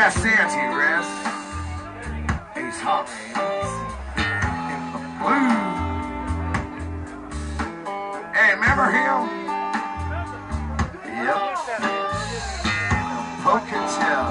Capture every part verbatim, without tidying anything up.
Santa rests his hot hands in the blue. Hey, remember him? Yep. Pocatello.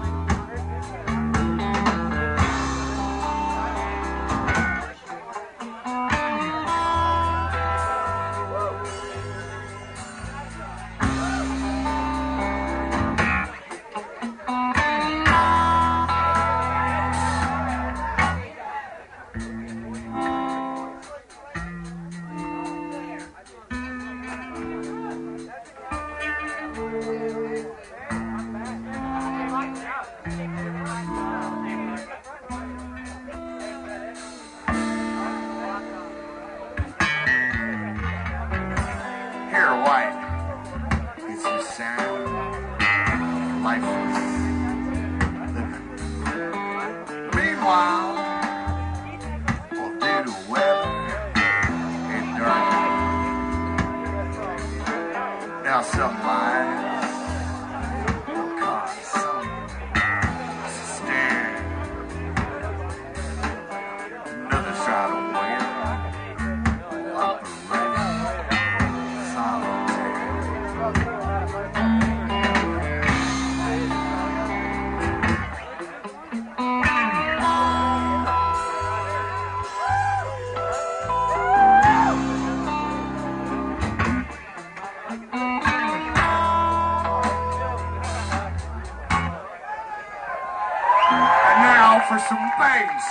For some bass.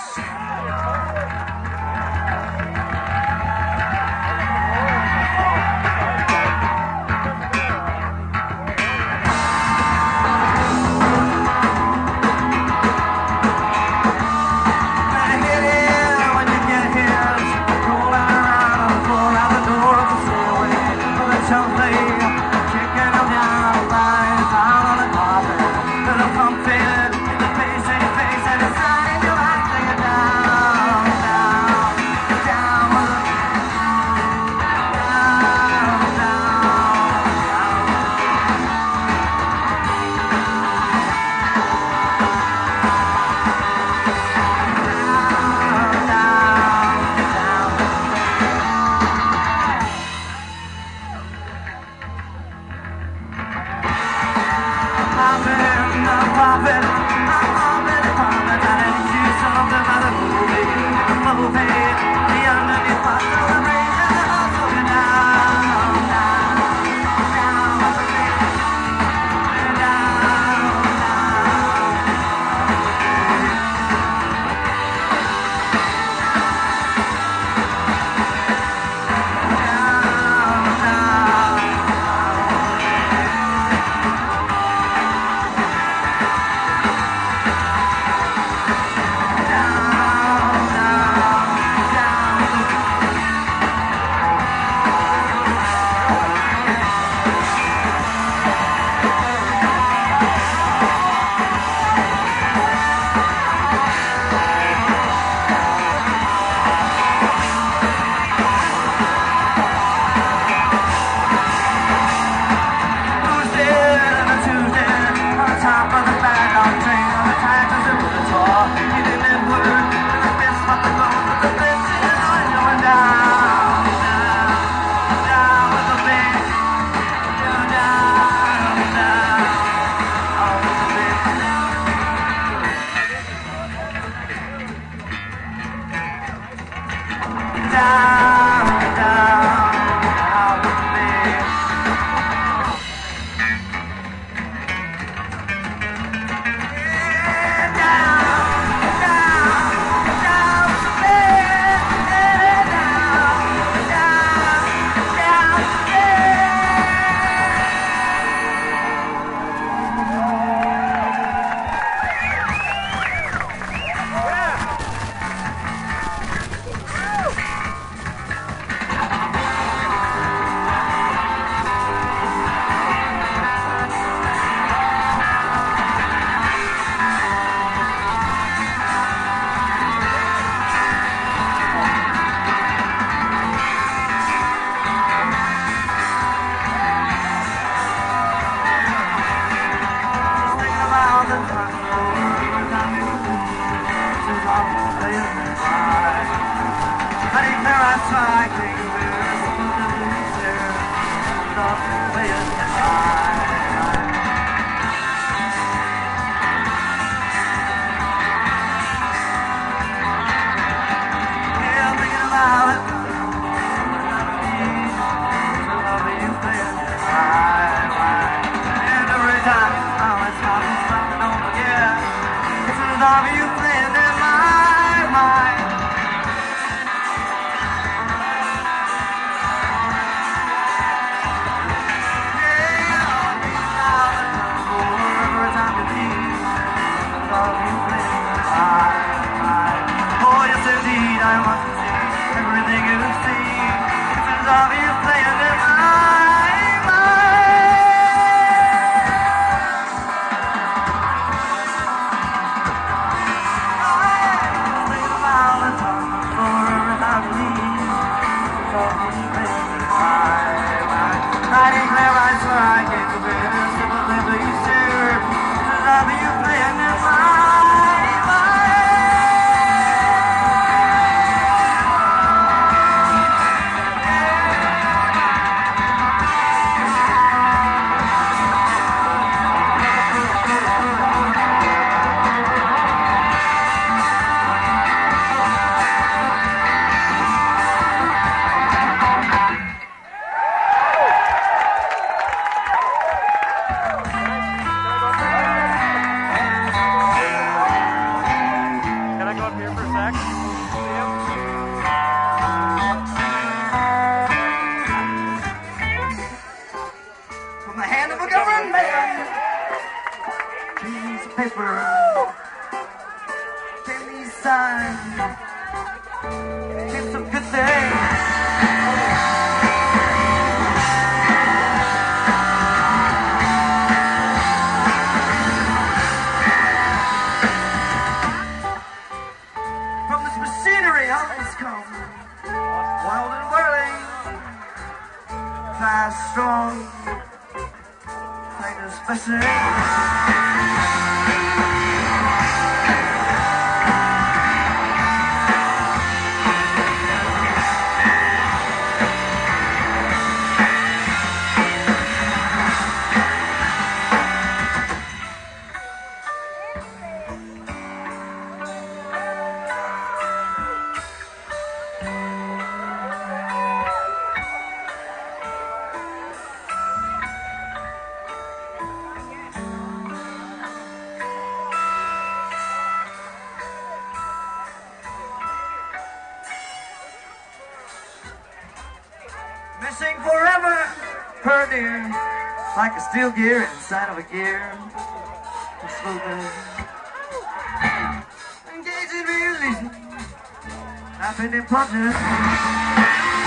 Missing forever, her dear, like a steel gear inside of a gear. Slow engaging me, releasing, laughing and punching.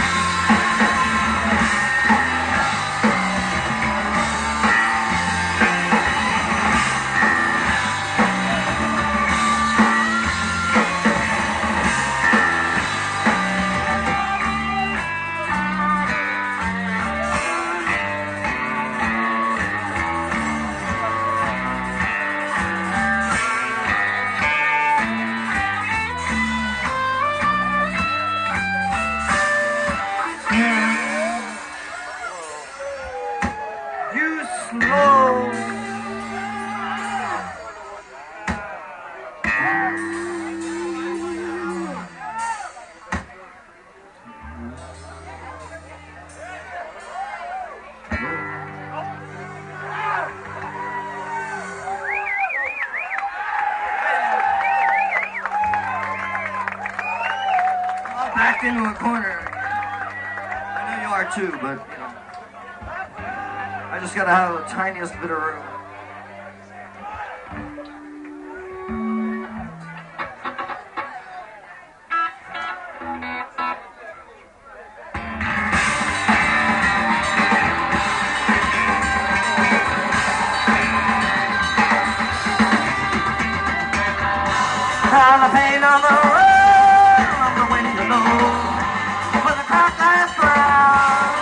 Backed into a corner. I know you are too, but you know, I just gotta have the tiniest bit of room. All the pain on the road, on the window low, with the crack glass brown.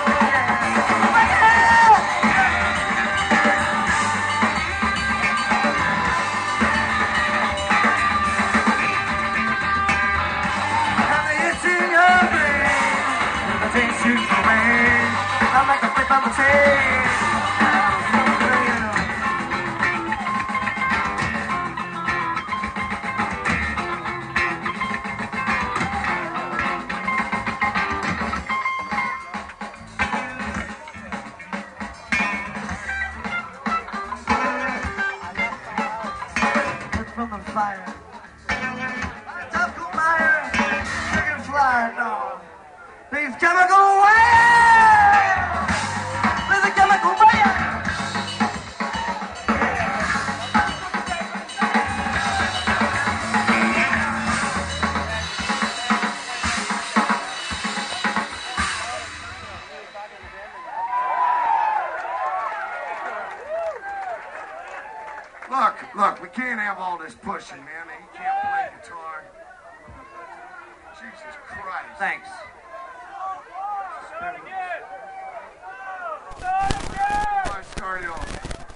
And the itch in your brain, fire. Hot tub cool fire. Chicken fly dog. These chemical wire. There's a chemical wire. Look, look, we can't have all this pushing, man. He can't play guitar. Jesus Christ. Thanks. All right, start it off.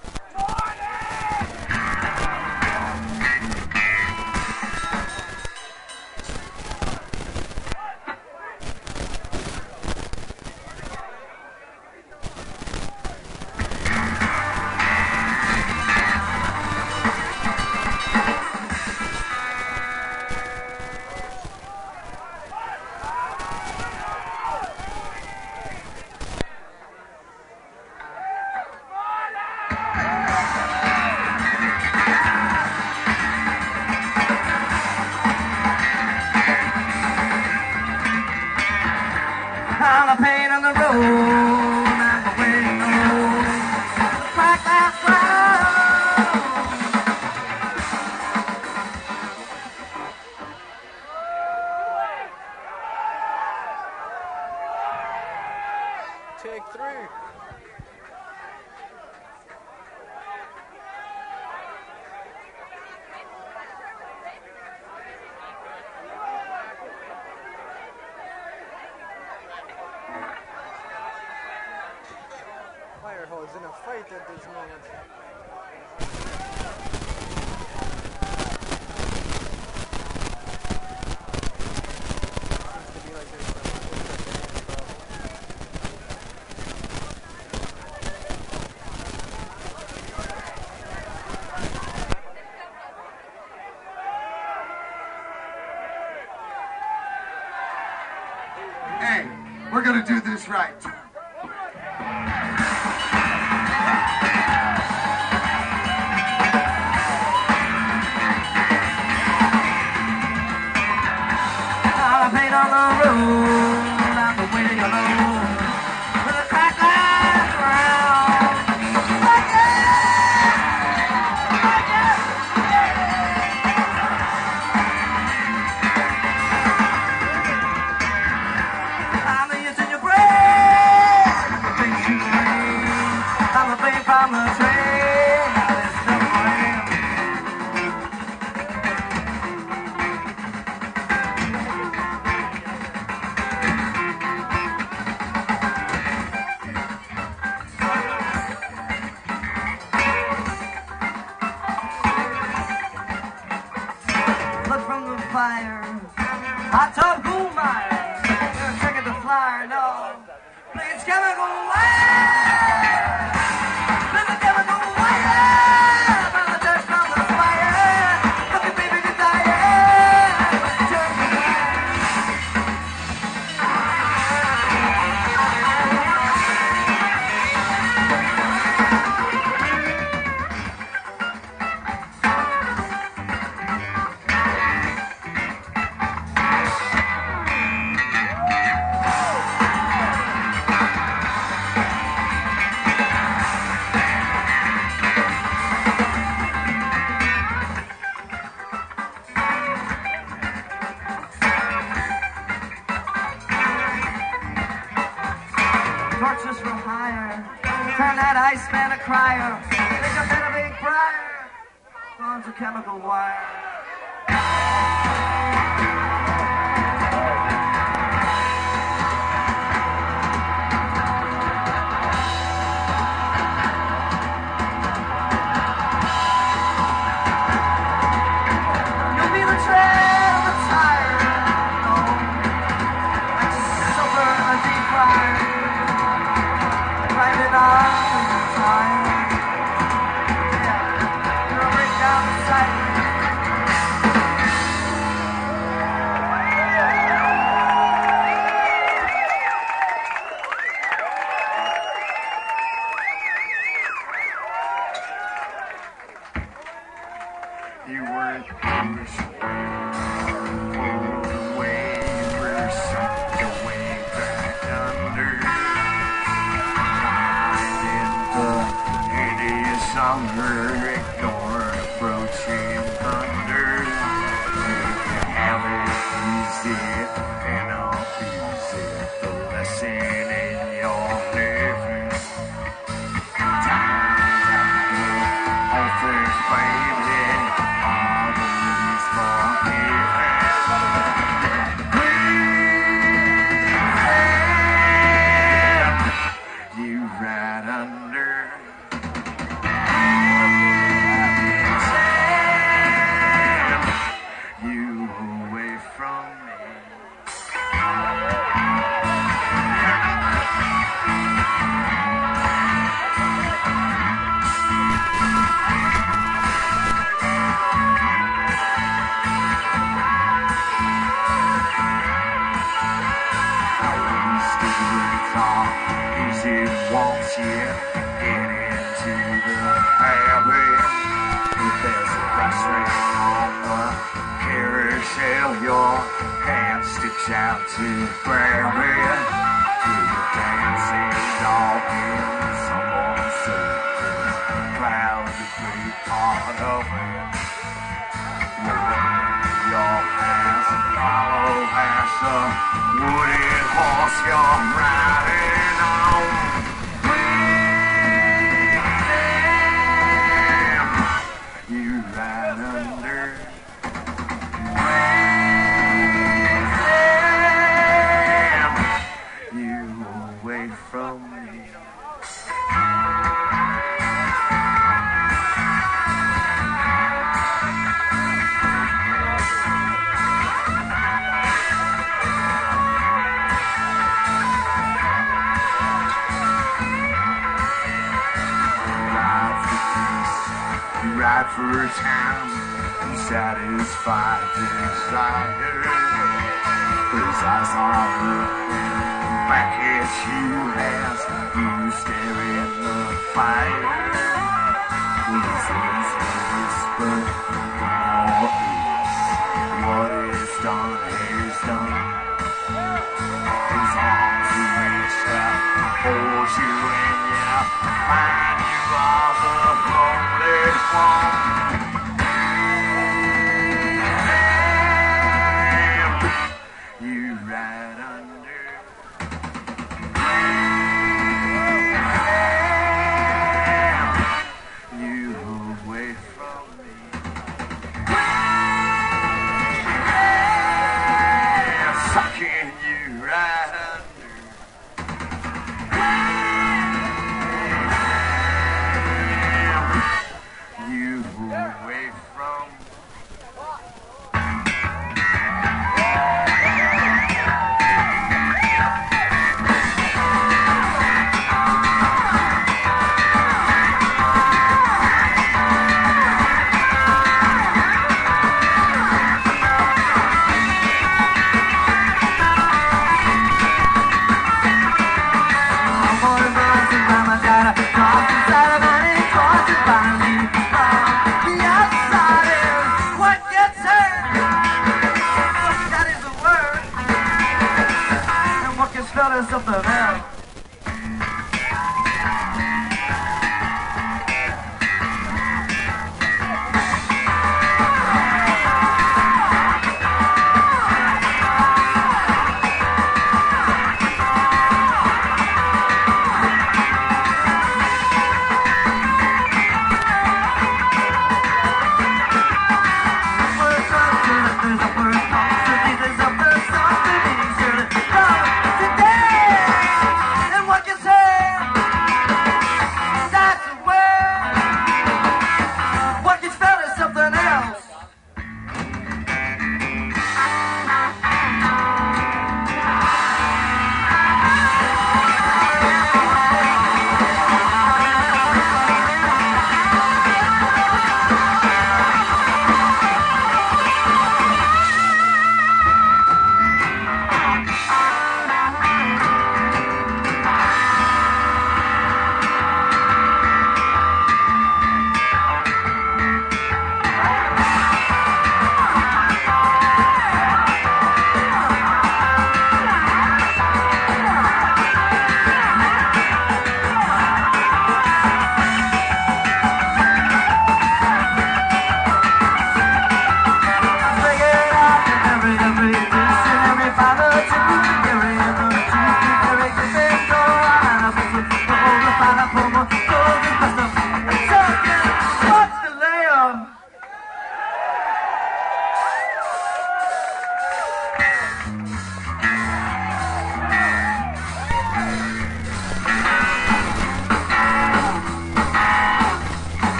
All the pain on the road, I'm the way to know. Crack that Take three. Firehose in a fight at this moment. Seems to be like there's some Hey, we're gonna do this right. All the pain on the road, I'm the way to know. With a crack that ground. Fuck yeah! Fuck yeah! I'm the use in your brain. Things you bring. I'm a babe from the train. This stuff rain. Look from the fire. Hot tub cool mire. Check the flyer, no. Please chemical wire. There's a chemical wire. From the dust from the fire. Looking baby desire. Turn the wire. Torches from higher. Turn that Iceman a crier. Make a bit of big briar. Thorns a chemical wire. You'll be the tread of a tire. Oh, like silver in a deep fryer. Grinding on the time. Yeah, you're a break down the sight. You were pushed pulled away, you were sucked away back under. Hide in the hideous summer, ignore approaching thunder. You have it, use it, and abuse it. The lesson in your living. Time all things fading, all the news forgiven. Breathe in, you right under. You away from me. Once you get into the habit, if there's a restaurant on the carousel, your hand sticks out to grab it. You're dancing dog in someone's circus, cloud's a great part of it. Your past, follow past the wooden horse you're riding on. You right under. You away from me. Ride for a time and satisfy desire. His eyes are looking back at you as you stare in the fire. His lips will whisper in your ears, what is done is done. His arms reach out, hold you in your mind. You are the lonely one. You right under. You away from me. Sucking you right under. You away from. Fellas of the band. There's a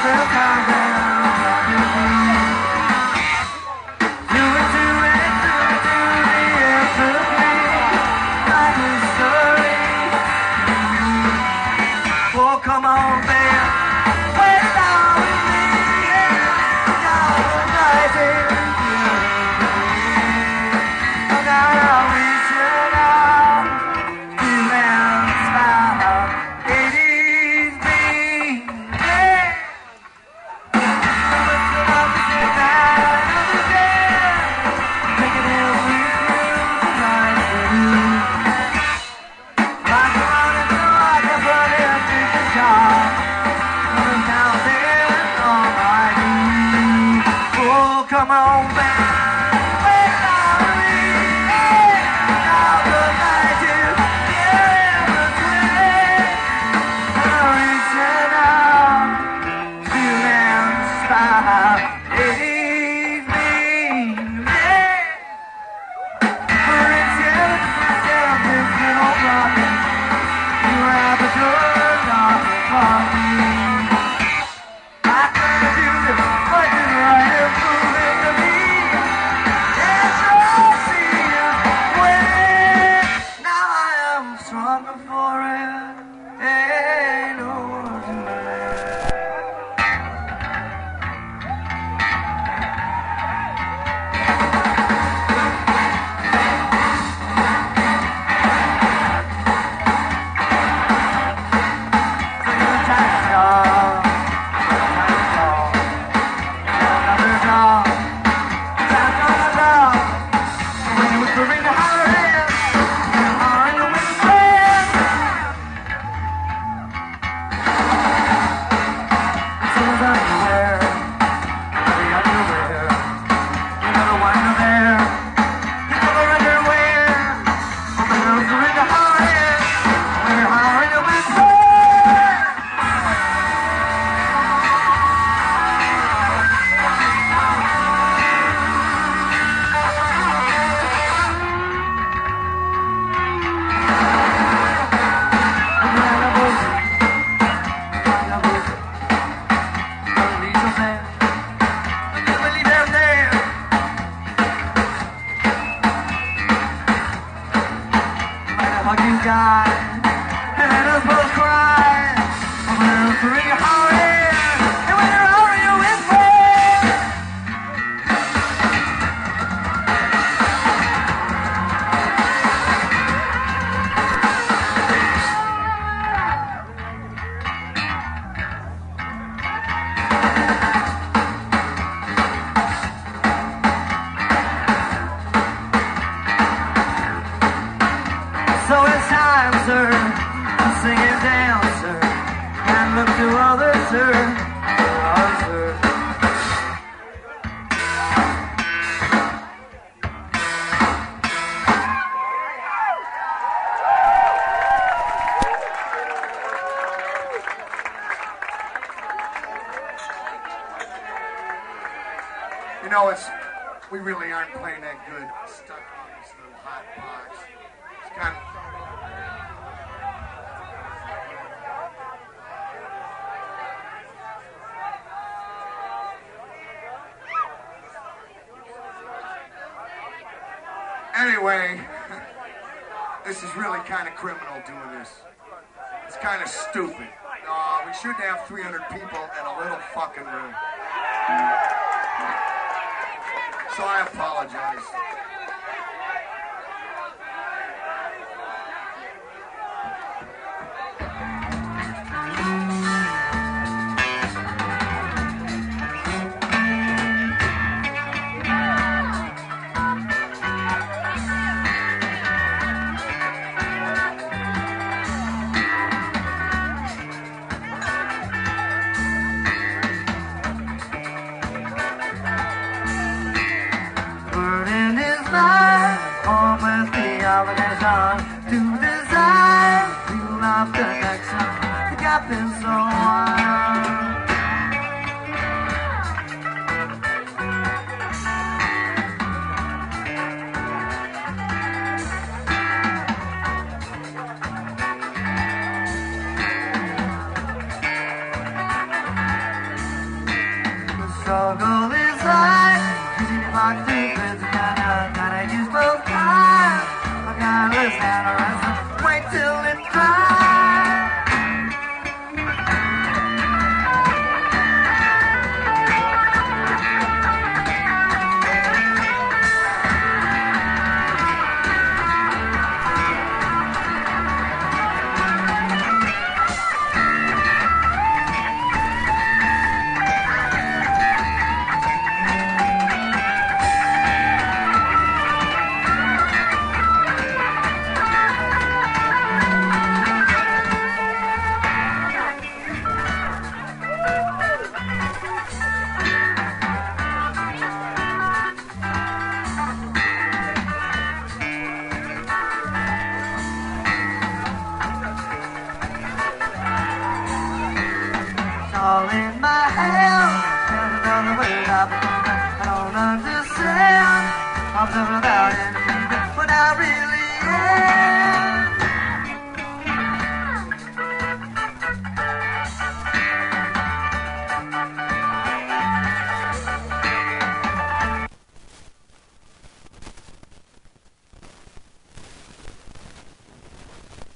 You know, it's we really aren't playing that good. Stuck on this little hot box. It's kind of. Anyway, this is really kind of criminal doing this. It's kind of stupid. Uh, we shouldn't have three hundred people in a little fucking room. So I apologize. To design, feel our connection. The gap is so wide. and rest. Wait till it dries. All in my hand, there's another way I don't understand. I'm without it.